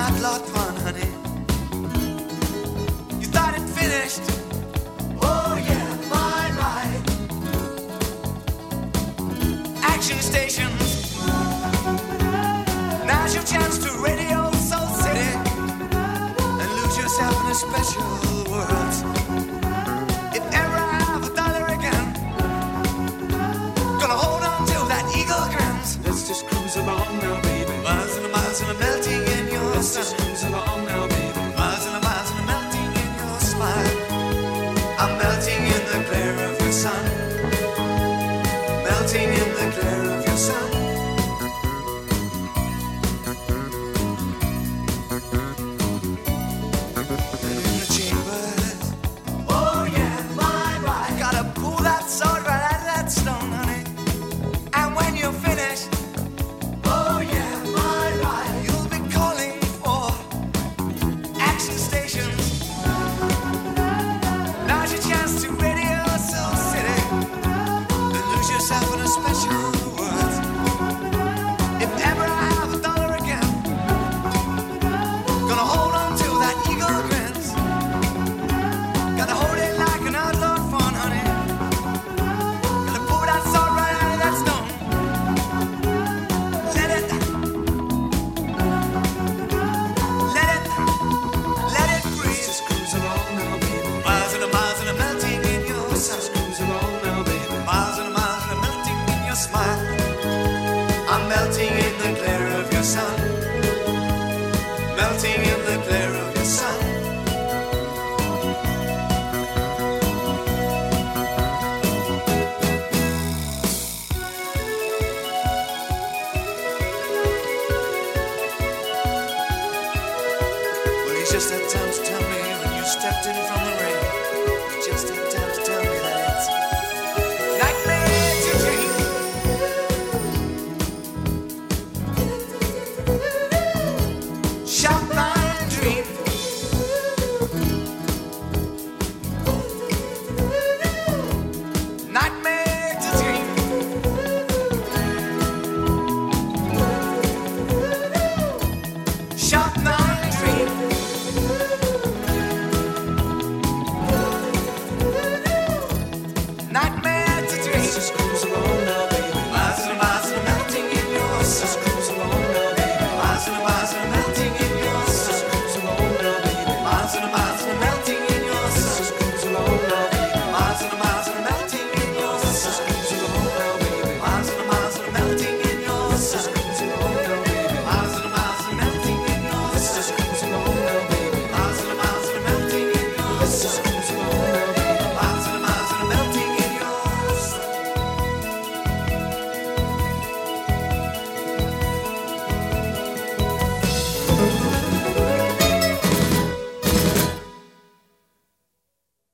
outlawed fun, honey. You thought it finished. Oh yeah, my. Action stations. Now's your chance to radio Soul City and lose yourself in a special world. If ever I have $1 again, gonna hold on till that eagle grins. Let's just cruise along now, baby. Miles and miles and I'm melting in your Let's sun. just cruise along now, baby. Miles and I'm melting in your smile. I'm melting in the glare of your sun. Melting in the glare of your sun. And in the chambers, oh yeah, my. Gotta pull that sword right out of that stone, honey. And when you're finished, oh yeah, my. You'll be calling for action stations. Now's your chance to radio Soul City and lose yourself in a special world. If ever I have $1 again, gonna hold on till that eagle grins. Gotta hold it like an outlawed fawn, honey. Gotta pull that sword right out of that stone. Let it breathe. Let's just cruise along now, baby. Miles and I'm melting in your Let's sun. just cruise along now, baby. Miles and I'm melting in your smile. I'm melting in the glare of your sun. Melting in the glare of your sun. Well, he's just had time to tell me when you stepped in from the rain.